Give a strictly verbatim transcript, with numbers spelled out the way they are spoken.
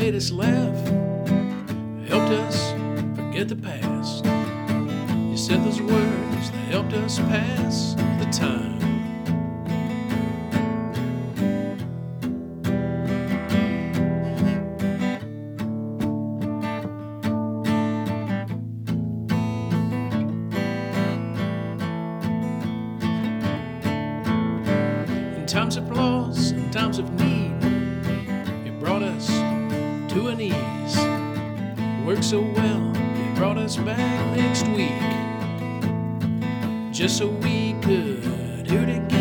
made us laugh, helped us forget the past. You said those words that helped us pass the time. In times of loss, in times of need, it brought us to an ease. Worked so well, it brought us back next week, just so we could do it again.